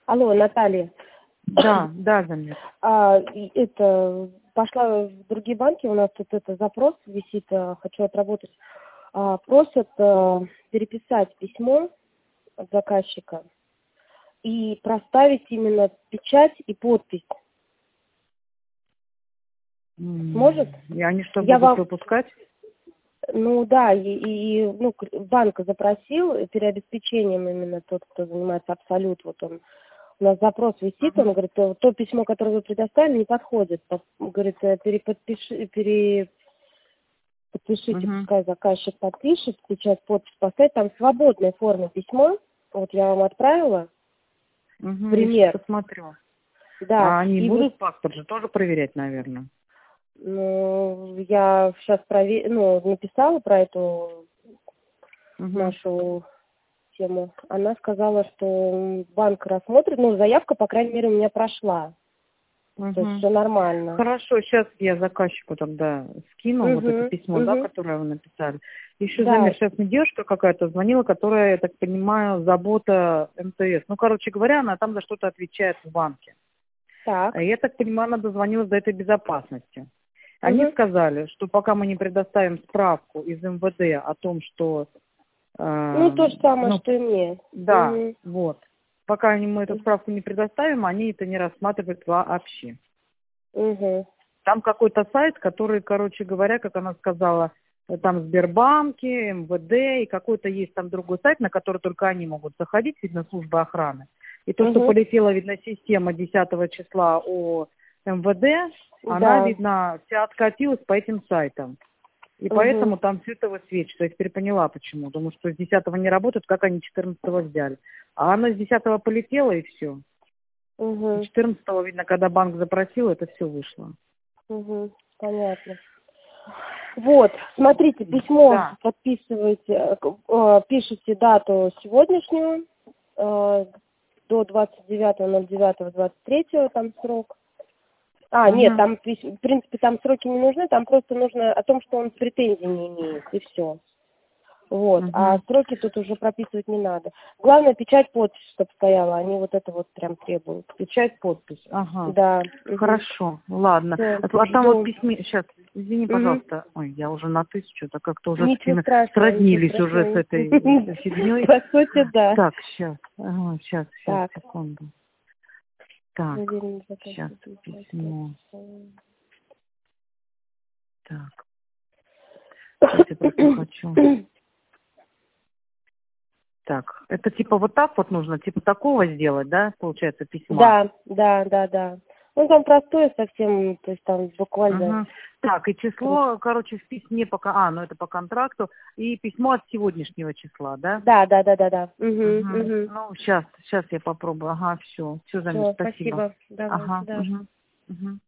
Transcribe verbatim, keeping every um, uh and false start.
Алло, Наталья. Да, да, Замир. А, и это, пошла в другие банки, у нас тут это запрос висит, а, хочу отработать. А, просят а, переписать письмо от заказчика и проставить именно печать и подпись. Сможет? И они что, Я будут вам... выпускать? Ну да, и, и ну, банк запросил переобеспечением именно тот, кто занимается Абсолют, вот он. У нас запрос висит, он говорит, то, то письмо, которое вы предоставили, не подходит. Говорит, переподпиши, пере, подпишите, Угу. пускай заказчик подпишет, печать, подпись поставить, там в свободной форме письмо, вот я вам отправила, Угу, пример. я сейчас посмотрю. Да. А они и будут вот, паспорт же тоже проверять, наверное? ну, я сейчас прове... ну, написала про эту Угу. нашу тему. Она сказала, что банк рассмотрит, ну, заявка, по крайней мере, у меня прошла. Угу. То есть все нормально. Хорошо, сейчас я заказчику тогда скину Угу, вот это письмо, угу. да, которое вы написали. Еще, Да. Замир, сейчас мне девушка какая-то звонила, которая, я так понимаю, забота эм тэ эс. Ну, короче говоря, она там за что-то отвечает в банке. Так. Я так понимаю, она дозвонилась до этой безопасности. Они Угу. сказали, что пока мы не предоставим справку из эм вэ дэ о том, что... Э, Ну, то же самое, ну, что и мне. да, Угу. вот. Пока мы эту справку не предоставим, они это не рассматривают вообще. Угу. Там какой-то сайт, который, короче говоря, как она сказала, там Сбербанки, эм вэ дэ, и какой-то есть там другой сайт, на который только они могут заходить, видно, служба охраны. И то, что Угу. полетела, видно, система десятого числа о эм вэ дэ, она, Да. видно, вся откатилась по этим сайтам. И Угу. поэтому там все это высвечивается. Я теперь поняла, почему. Думаю, что с десятого не работают, как они четырнадцатого взяли. А она с десятого полетела, и все. Угу. четырнадцатого, видно, когда банк запросил, это все вышло. Угу. Понятно. Вот, смотрите, письмо Да. подписывайте, э, пишите дату сегодняшнюю, э, до двадцать девятого ноль девятого двадцать третьего там срок. А, Угу. нет, там, в принципе, там сроки не нужны, там просто нужно о том, что он претензий не имеет, и все. Вот, Угу. а сроки тут уже прописывать не надо. Главное, печать, подпись, чтобы стояла, они вот это вот прям требуют. Печать, подпись. Ага. Да. Хорошо, ладно. Всё, А, а там жду. вот письме, сейчас, извини, Угу. пожалуйста. Ой, я уже на тысячу, так как-то уже Ничего спина- страшного, сроднились ничего уже с страшного. этой э, фигней. По сути, да. Так, сейчас, ага, сейчас, сейчас, Так. секунду. Так, Проверим сейчас заказчик, письмо. печать. Так, сейчас я просто хочу. Так, это типа вот так вот нужно, типа такого сделать, да, получается, письма? Да, да, да, да. Ну, там простое совсем, то есть там буквально... Угу. Так, и число, короче, в письме пока... А, ну это по контракту. И письмо от сегодняшнего числа, да? Да, да, да, да, да. Угу, Угу. угу. Ну, сейчас, сейчас я попробую. Ага, все. Все, Замир, Все, спасибо. спасибо. Давайте, Ага, да. угу. Угу.